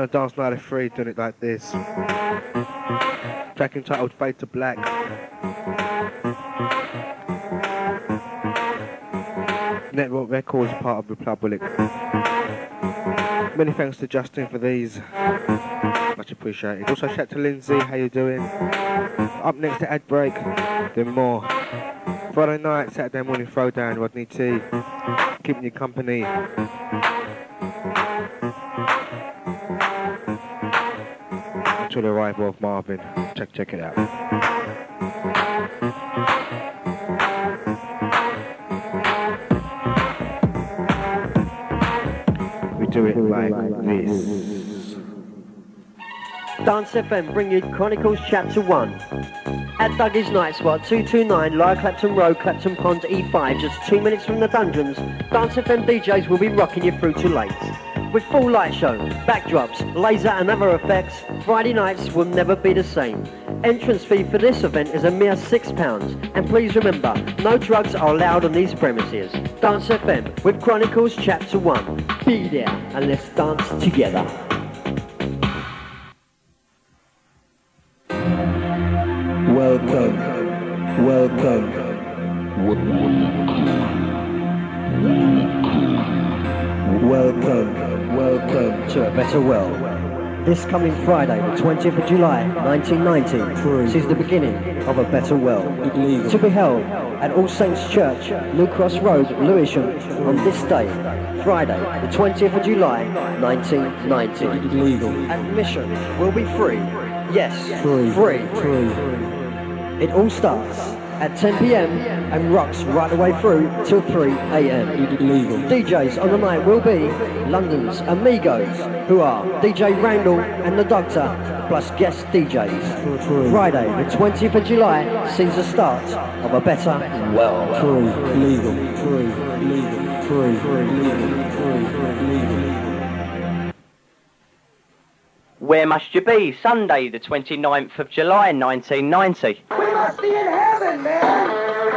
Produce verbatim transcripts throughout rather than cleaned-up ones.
of Dance ninety-three, doing it like this. Track entitled Fade to Black. Network Records, part of Republic. Many thanks to Justin for these. Much appreciated. Also shout to Lindsay, how you doing? Up next to Ad Break, then more. Friday night, Saturday morning throwdown, Rodney T. Keeping you company. Until the arrival of Marvin. Check, check it out. We do it like this. Dance F M bring you Chronicles Chapter one. At Dougie's Night Spot, two two nine Lower Clapton Road, Clapton Pond E five, just two minutes from the Dungeons, Dance F M D Js will be rocking you through to late. With full light show, backdrops, laser and other effects, Friday nights will never be the same. Entrance fee for this event is a mere six pounds, and please remember, no drugs are allowed on these premises. Dance F M with Chronicles Chapter one. Be there and let's dance together. Welcome, welcome, welcome, welcome to a better world. This coming Friday, the twentieth of July, nineteen ninety, sees the beginning of a better world. To be held at All Saints Church, New Cross Road, Lewisham, on this day, Friday, the twentieth of July, nineteen ninety. Admission will be free. Yes, free. Free. free. It all starts at ten p m and rocks right the way through till three a m D Js on the night will be London's Amigos, who are D J Randall and the Doctor, plus guest D Js. Friday, the twentieth of July, sees the start of a better world. Free, legal, free, legal, free, legal, free, legal. Where must you be? Sunday, the twenty-ninth of July, nineteen ninety. We must be in heaven, man!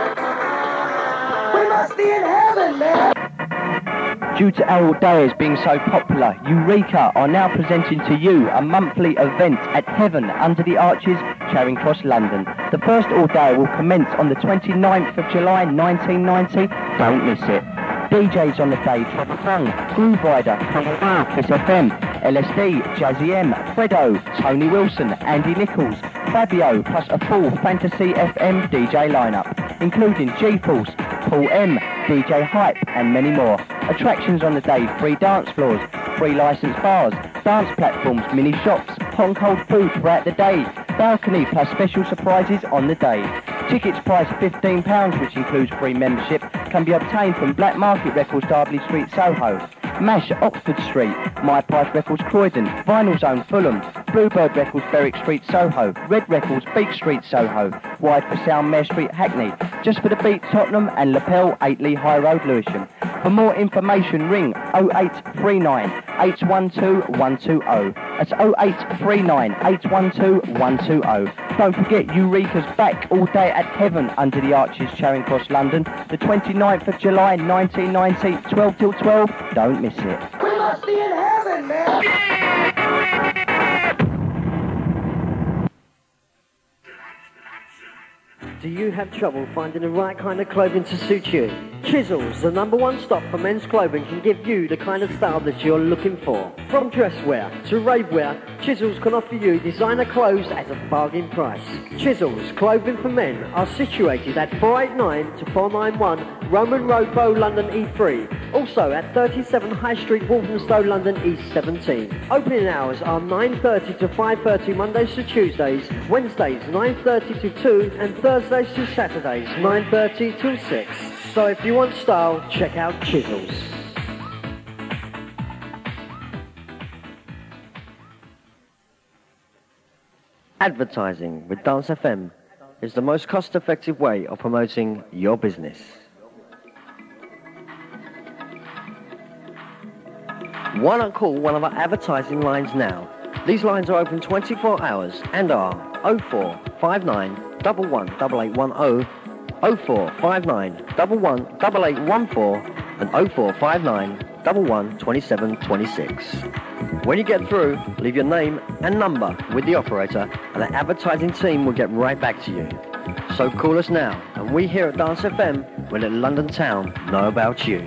We must be in heaven, man! Due to our days being so popular, Eureka are now presenting to you a monthly event at Heaven Under the Arches, Charing Cross, London. The first all day will commence on the twenty-ninth of July, nineteen ninety. Don't miss it. D Js on the day, Trevor Fung, Groove Rider, Kiss F M, L S D, Jazzy M, Fredo, Tony Wilson, Andy Nichols, Fabio, plus a full Fantasy F M D J lineup, including G-Force, Paul M, D J Hype, and many more. Attractions on the day, free dance floors, free licensed bars, dance platforms, mini shops, hot and cold food throughout the day, balcony plus special surprises on the day. Tickets priced fifteen pounds, which includes free membership, can be obtained from Black Market Records, Derby Street, Soho, MASH, Oxford Street, My Price Records, Croydon, Vinyl Zone, Fulham, Bluebird Records, Berwick Street, Soho, Red Records, Beach Street, Soho, Wide for Sound, Mare Street, Hackney, Just for the Beat, Tottenham, and Lapel, eight Lee High Road, Lewisham. For more information, ring oh eight three nine, eight one two, one two oh. That's oh eight three nine, eight one two, one two oh. Don't forget, Eureka's back all day at Heaven Under the Arches, Charing Cross, London, the twenty-ninth of July, nineteen ninety, twelve till twelve. Don't miss it. We must be in heaven, man! Do you have trouble finding the right kind of clothing to suit you? Chisels, the number one stop for men's clothing, can give you the kind of style that you're looking for. From dress wear to rave wear, Chisels can offer you designer clothes at a bargain price. Chisels, clothing for men, are situated at four eighty-nine to four ninety-one Roman Road, Bow, London E three. Also at thirty-seven High Street, Walthamstow, London E seventeen. Opening hours are nine thirty to five thirty Mondays to Tuesdays, Wednesdays nine thirty to two, and Thursdays to Saturdays nine thirty till six. So if you want style, check out Chisels. Advertising with Dance F M is the most cost-effective way of promoting your business. Why not call one of our advertising lines now? These lines are open twenty-four hours and are oh four five nine, one one, eight eight one oh, oh four five nine, one one, eight eight one four, and oh four five nine, one one, two seven two six. When you get through, leave your name and number with the operator and the advertising team will get right back to you. So call us now and we here at Dance F M will let London Town know about you.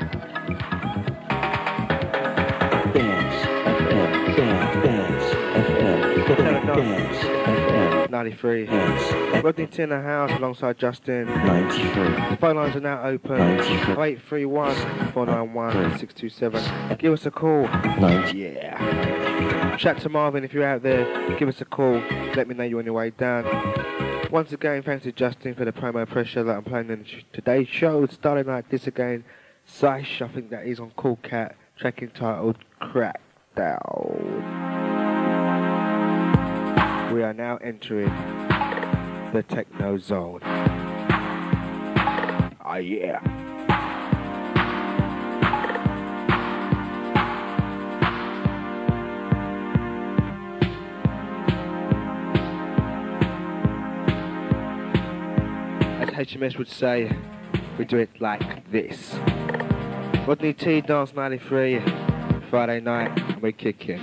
Dance F M, Dance, Dance F M, Dance F M. ninety-three. Dance. Rodney T in the house alongside Justin. ninety-three. The phone lines are now open. ninety-three. oh eight three one, four nine one, six two seven. Give us a call. ninety. Yeah. Shout to Marvin if you're out there. Give us a call. Let me know you're on your way down. Once again, thanks to Justin for the promo pressure that I'm playing in today's show. Starting like this again. Saish, I think that is on Cool Cat. Track entitled Crackdown. We are now entering the techno zone. Oh yeah. As H M S would say, we do it like this. Rodney T, Dance ninety-three, Friday night, and we're kicking.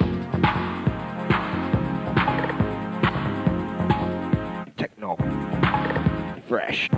Techno. Fresh.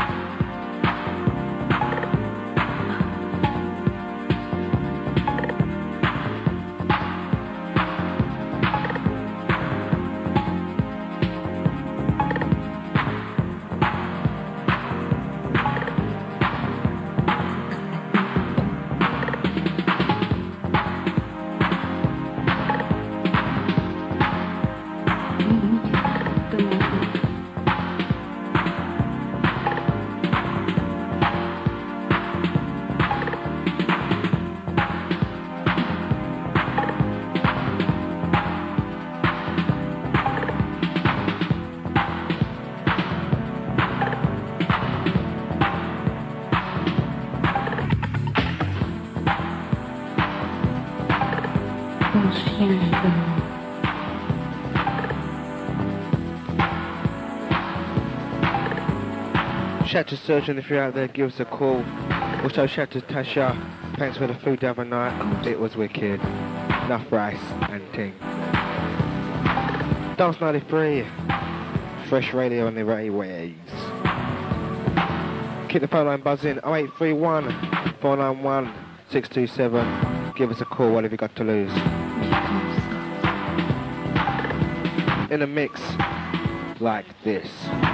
Shout to Surgeon if you're out there, give us a call. Also shout to Tasha, thanks for the food the other night, it was wicked. Enough rice and ting. Dance ninety-three, fresh radio on the railways. Keep the phone line buzzing, oh eight three one, four nine one, six two seven. Give us a call, what have you got to lose? In a mix like this.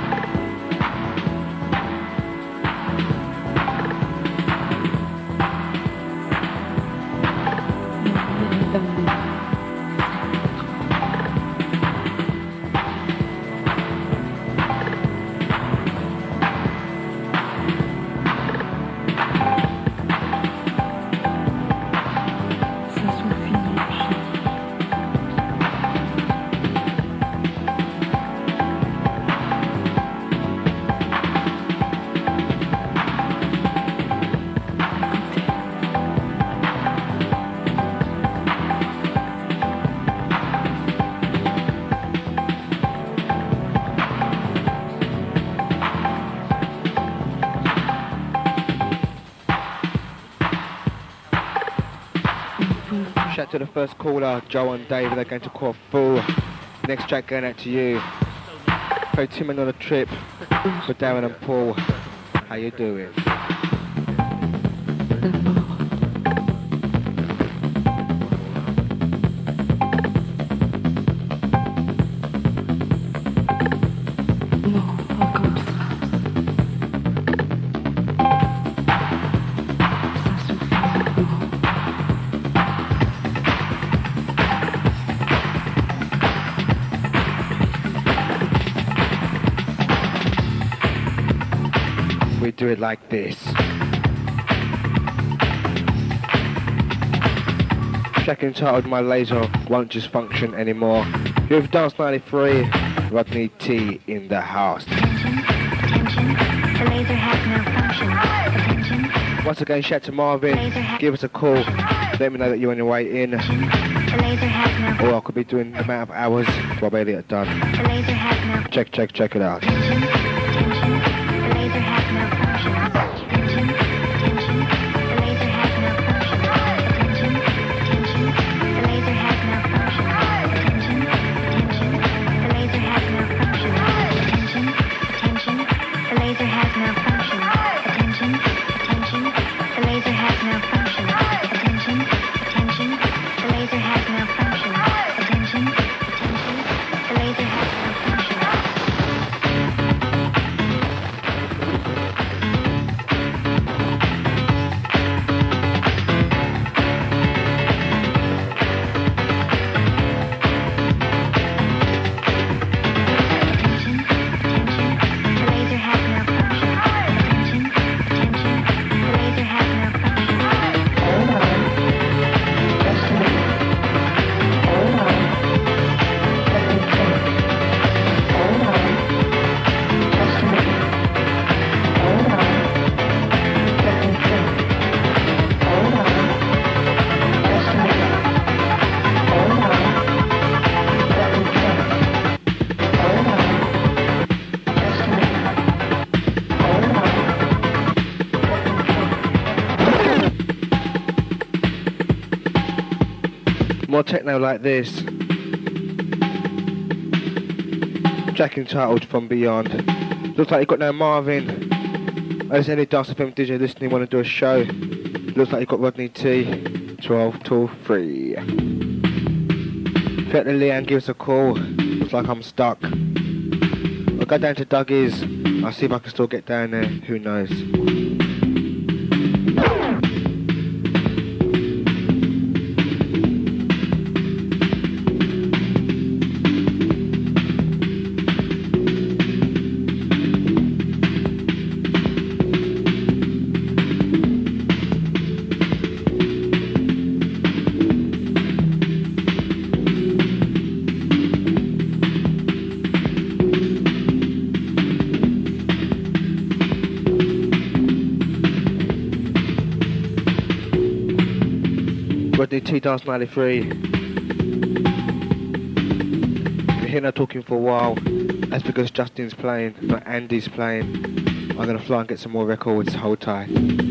Shout to the first caller, Joe and Dave, they're going to call full. Next track going out to you. Play Tim Another Trip for Darren and Paul. How you doing? Do it like this. Track entitled My Laser Won't Just Function Anymore. You're with Dance ninety-three, Rodney T in the house. Attention, attention, the laser has malfunctioned. Attention. Once again, shout to Marvin, give us a call, let me know that you're on your way in. The laser has malfunctioned. Or I could be doing the amount of hours while barely at done. The laser has malfunctioned. Check, check, check it out. Attention, attention, the laser has malfunctioned. Attention, attention, the laser has malfunctioned. Attention, attention, the laser has More techno like this. Track entitled From Beyond. Looks like you got no Marvin. As any Dance F M D J listening want to do a show. Looks like you got Rodney T. twelve till three. If you let the Leanne give us a call. Looks like I'm stuck. I'll go down to Dougie's. I'll see if I can still get down there. Who knows? T Dance ninety-three. You're here now talking for a while. That's because Justin's playing, not Andy's playing. I'm gonna fly and get some more records. Hold tight.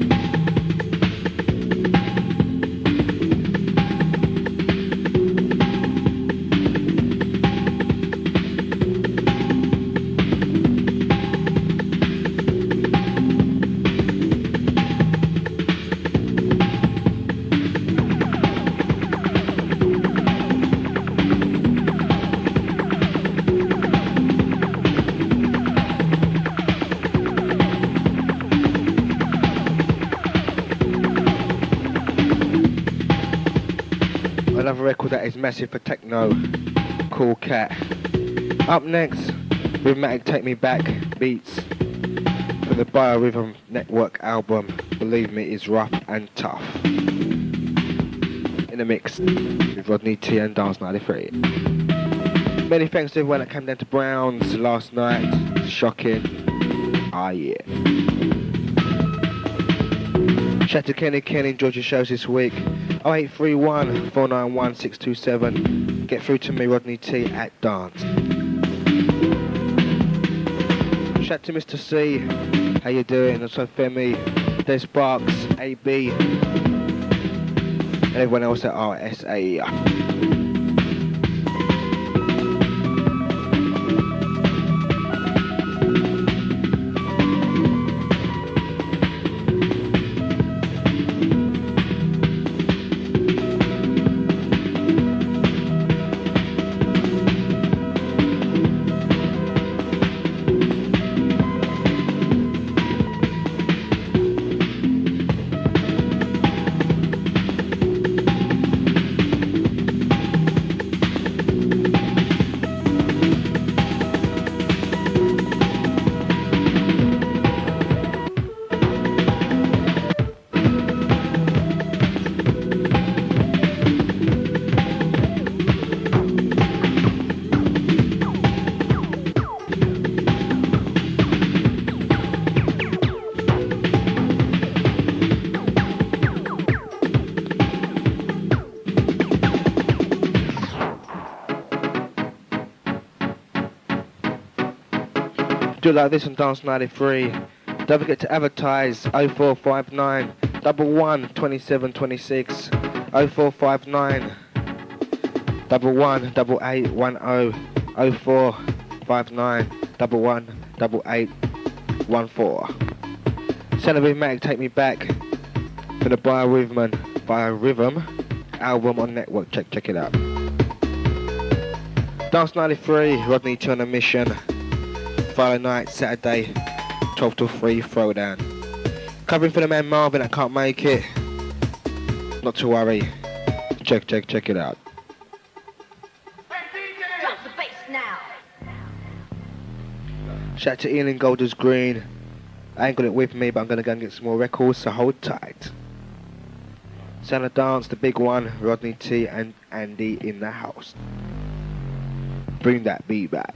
Another record that is massive for techno, Cool Cat. Up next, Rhythmatic Take Me Back beats for the Biorhythm Network album, Believe Me Is Rough and Tough. In the mix with Rodney T and Dance ninety-three. Many thanks to everyone that came down to Brown's last night. Shocking. Ah yeah. Shout to Kenny Kenny, enjoyed your shows this week. oh eight three one, four nine one, six two seven. Get through to me, Rodney T at Dance. Shout to Mister C, how you doing? Also Femi, Des Sparks, A B, and everyone else at R S A. Do like this on Dance ninety-three. Don't forget to advertise oh four five nine, one one, two seven two six, oh four five nine, one one, eight eight one oh, oh four five nine, one one, eight eight one four. Send a Rhythmatic Take Me Back for the Biorhythm, Biorhythm album on Network. Check, check it out. Dance ninety-three, Rodney T on a mission. Friday night, Saturday, twelve till three, throwdown. Covering for the man Marvin that can't make it. Not to worry. Check, check, check it out. Drop the bass now. Shout out to Ian in Golders Green. I ain't got it with me, but I'm going to go and get some more records, so hold tight. Sound of Dance, the big one, Rodney T and Andy in the house. Bring that beat back.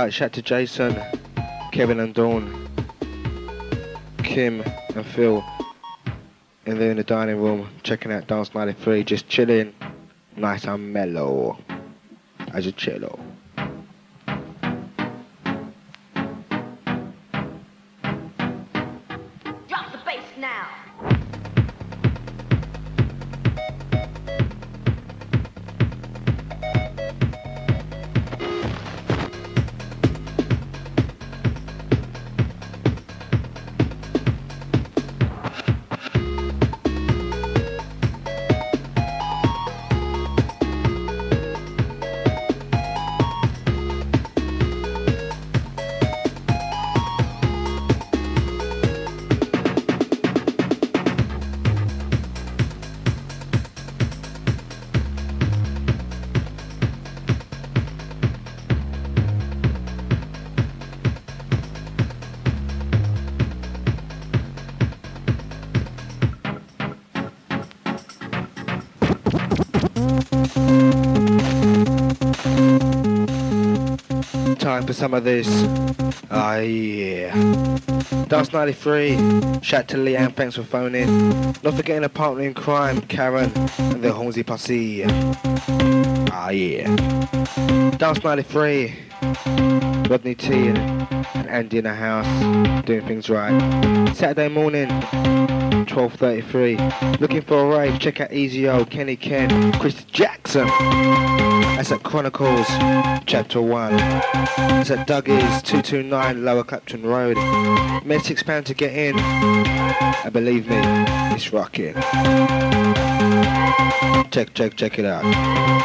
out, shout to Jason, Kevin and Dawn, Kim and Phil, and they're in the dining room checking out Dance ninety-three, just chilling, nice and mellow, as a cello. Drop the bass now. Time for some of this. Ah, yeah. Dance ninety-three. Shout to Leanne, thanks for phoning. Not forgetting a partner in crime, Karen, and the Hornsey Posse. Ah, yeah. Dance ninety-three. Rodney T and, and Andy in the house, doing things right. Saturday morning, twelve thirty-three. Looking for a rave, check out Easy O, Kenny Ken, Chris Jackson. That's at Chronicles, Chapter one. That's at Dougie's, two two nine Lower Clapton Road. Made six pounds to get in. And believe me, it's rocking. Check, check, check it out.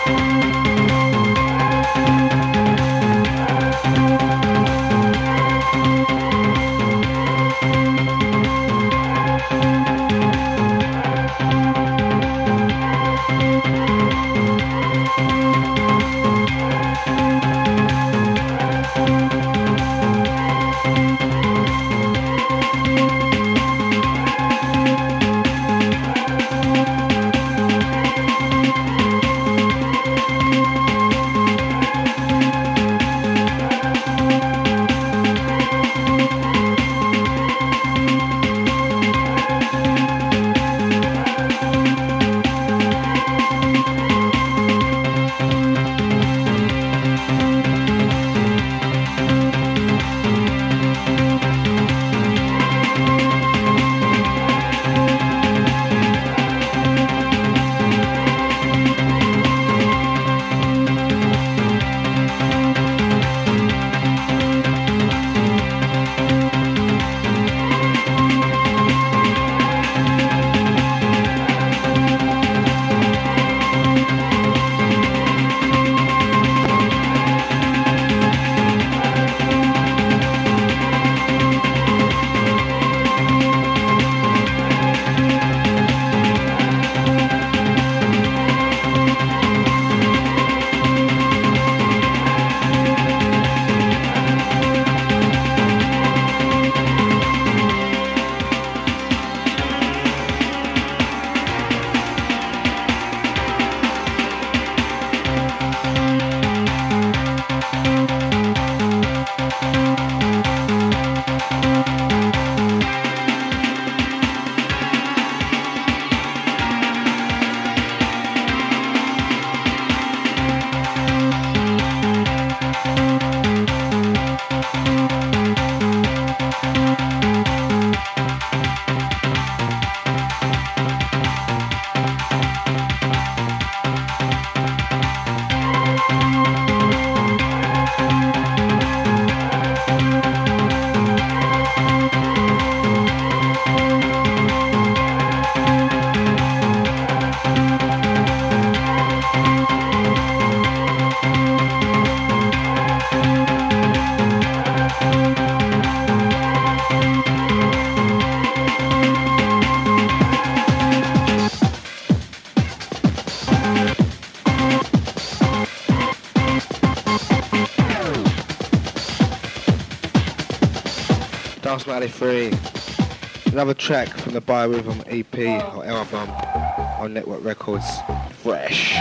Dance ninety-three. Another track from the Biorhythm E P or album on Network Records. Fresh.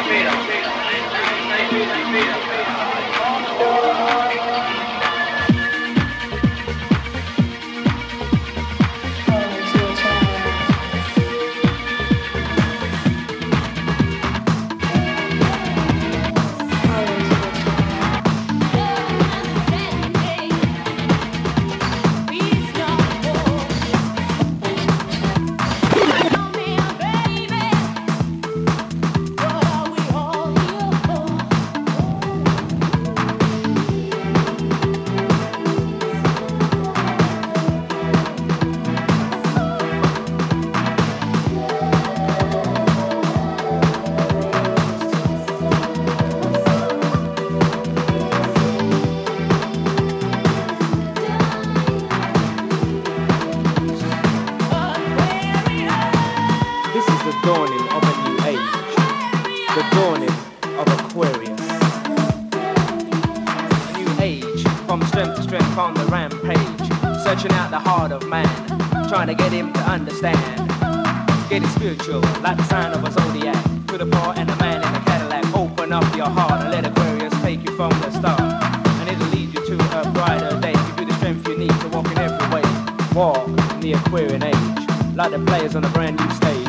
Trying to get him to understand, getting spiritual like the sign of a zodiac. Put a paw and a man in a Cadillac. Open up your heart and let Aquarius take you from the start, and it'll lead you to a brighter day. Give you the strength you need to walk in every way. Walk in the Aquarian age like the players on a brand new stage.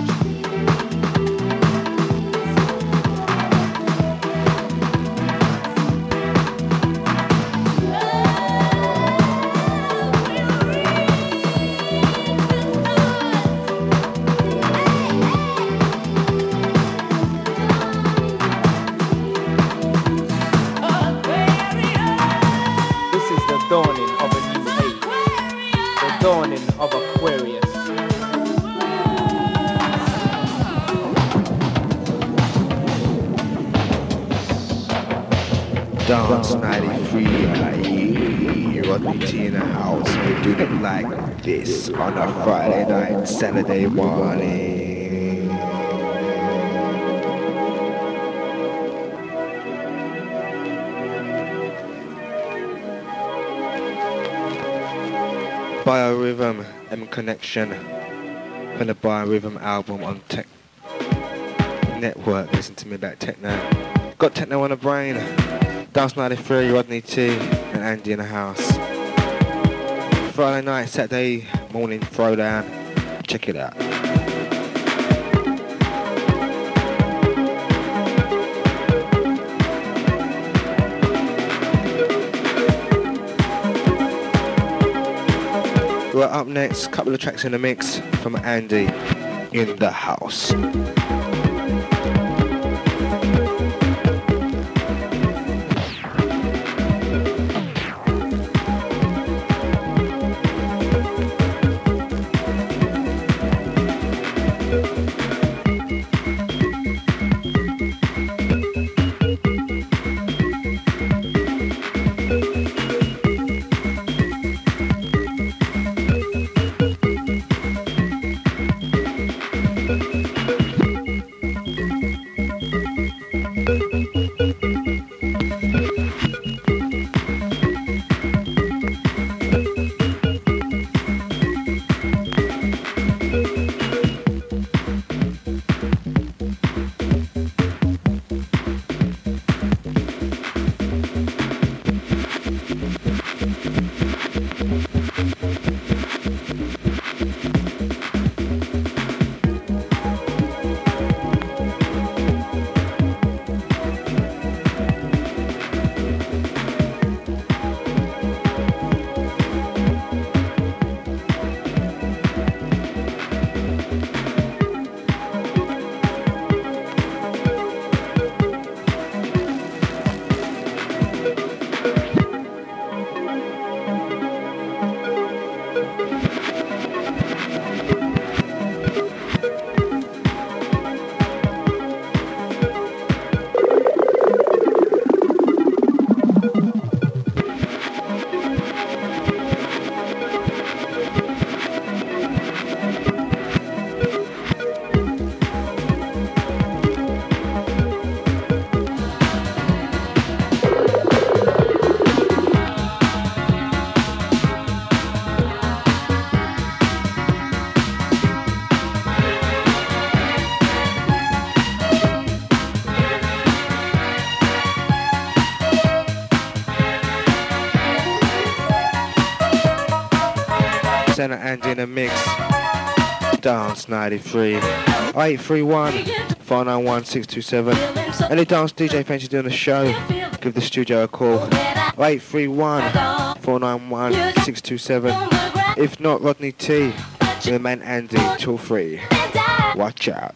Dance ninety-three, Rodney T in the house. We're doing it like this on a Friday night, Saturday morning. Biorhythm M Connection from the Biorhythm album on Tech Network. Listen to me about techno. Got techno on the brain. Dance ninety-three, Rodney T and Andy in the house. Friday night, Saturday morning throwdown. Check it out. Right, up next, couple of tracks in the mix from Andy in the house. Senna Andy in the mix. Dance ninety-three. eight three one, four nine one, six two seven. Any dance D J fancy doing the show, give the studio a call. eight three one, four nine one, six two seven. If not, Rodney T, the man Andy, toll free. Watch out.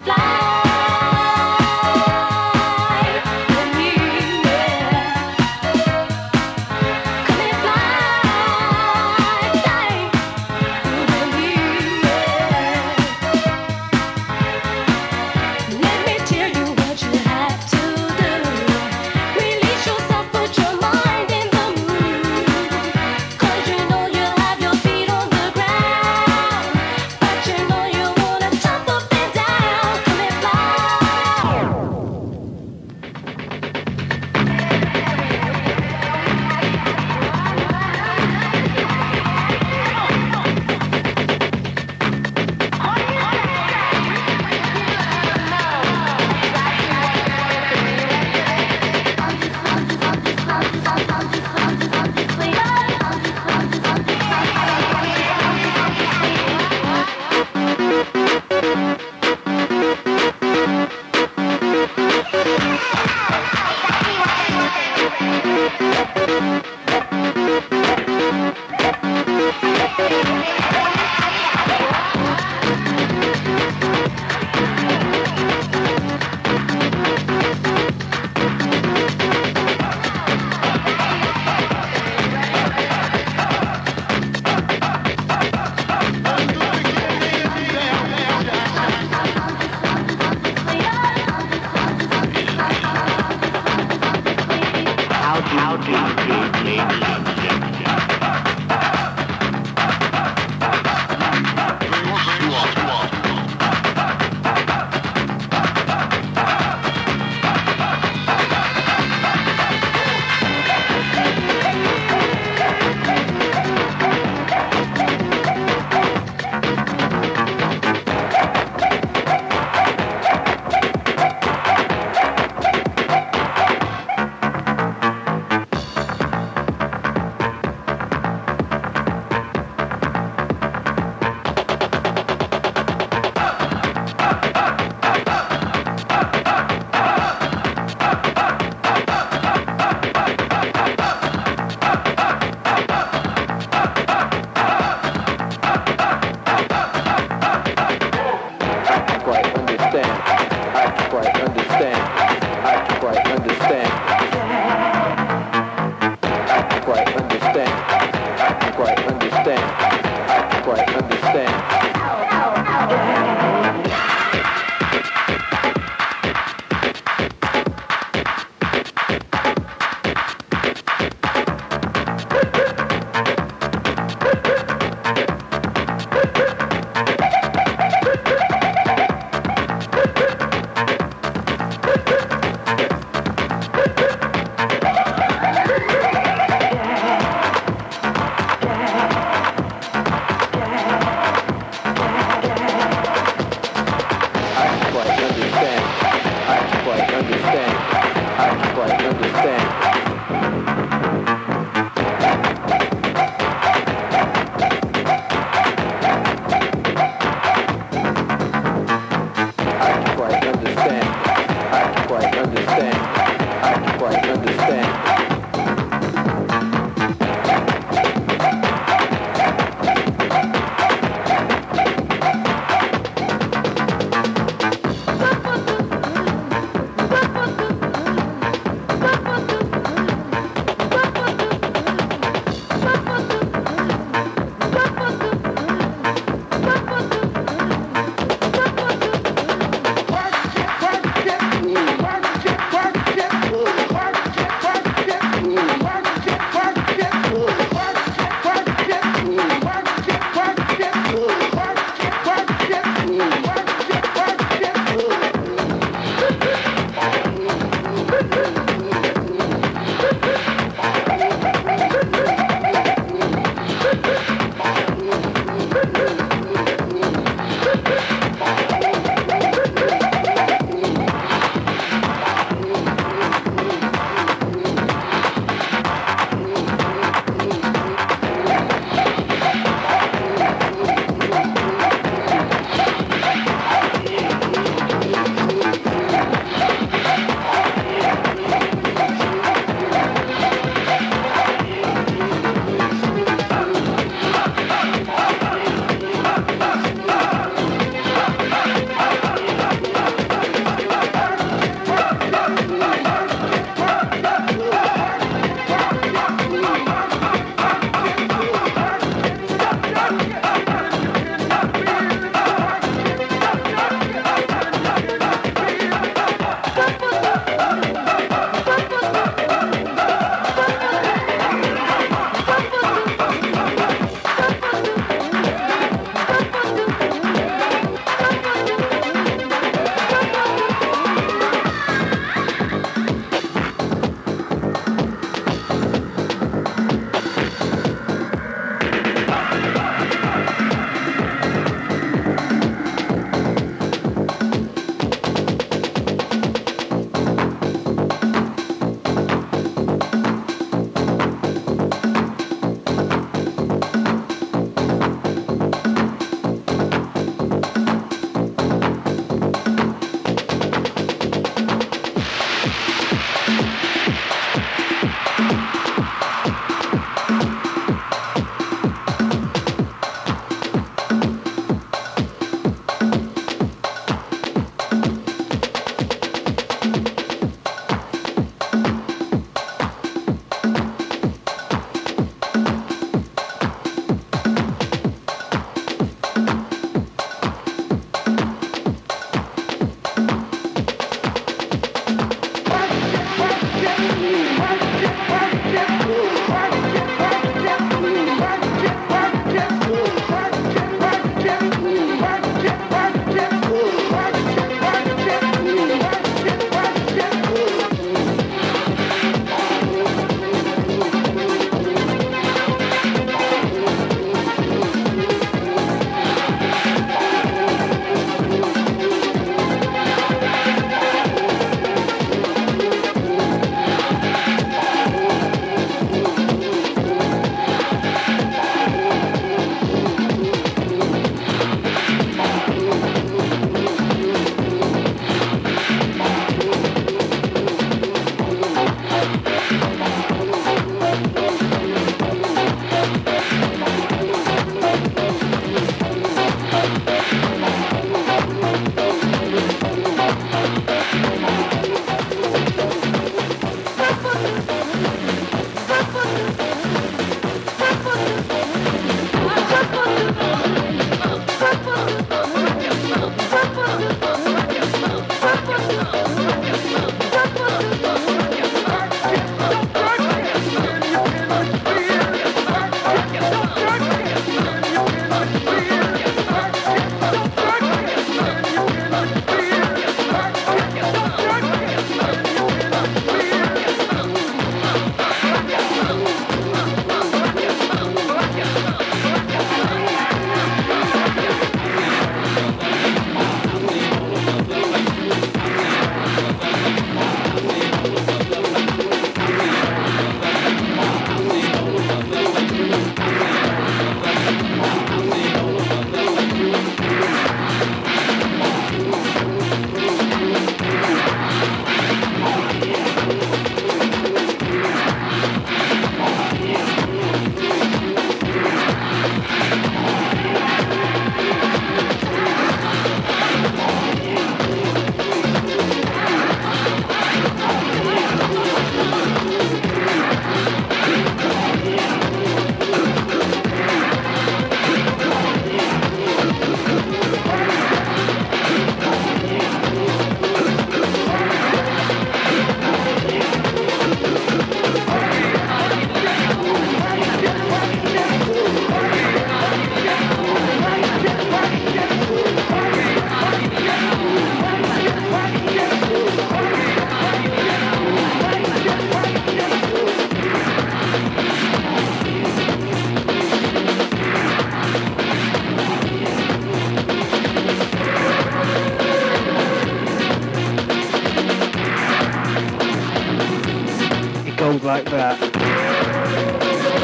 like that.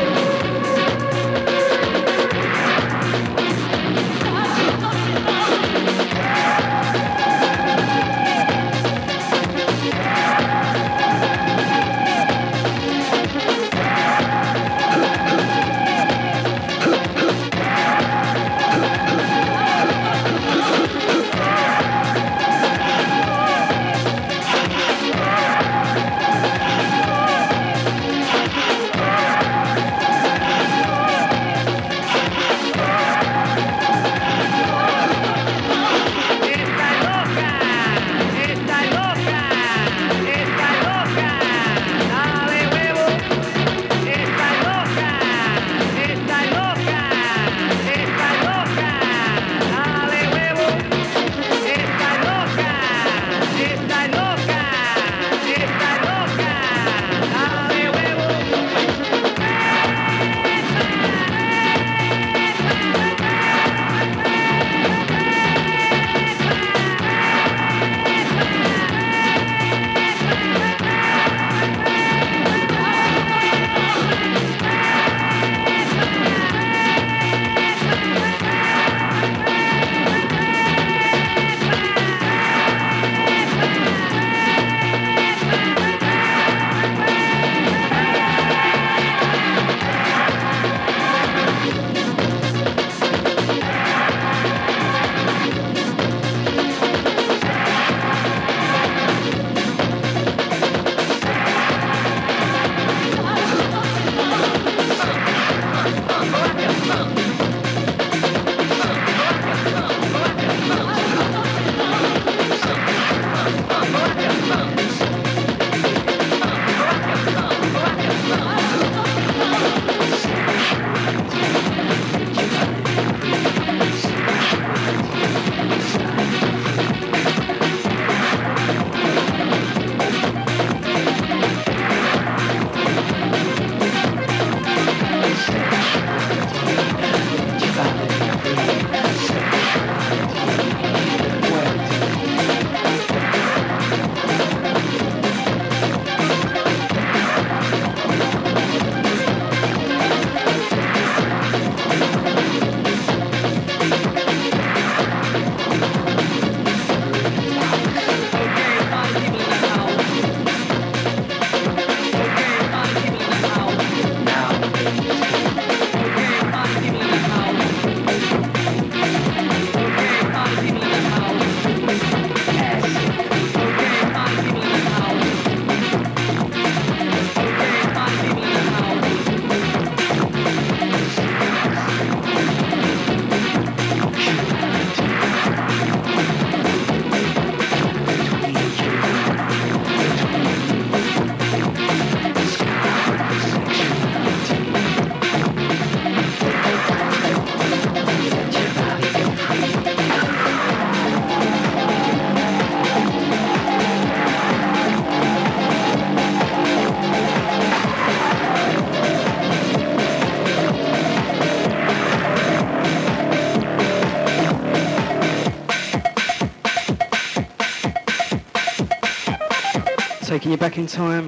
Taking you back in time.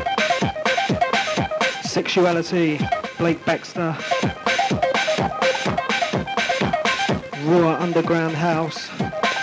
Sexuality, Blake Baxter. Raw Underground House.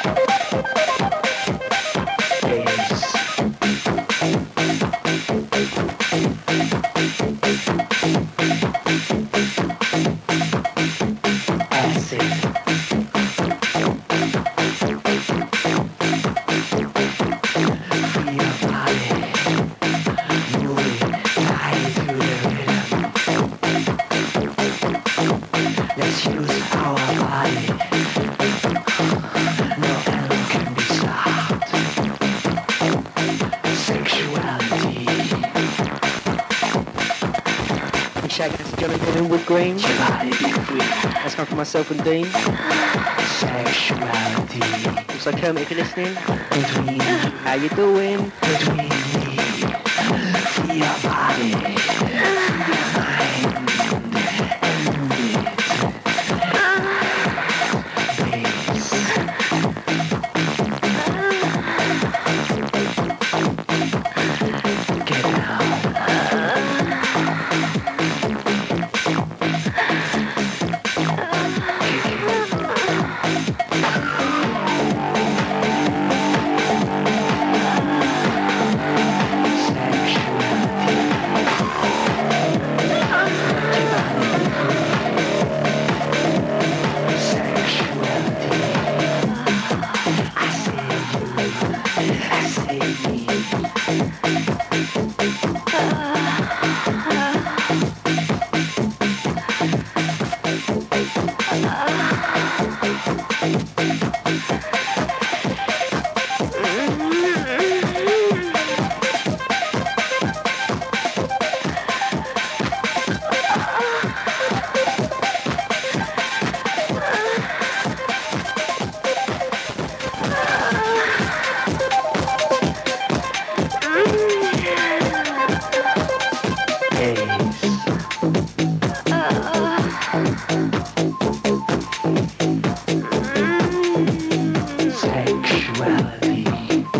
Green. That's come from myself and Dean. Sexuality. Also Kermit, if you're listening. Between. How you doing? Between me. Free your body. Get out. reality.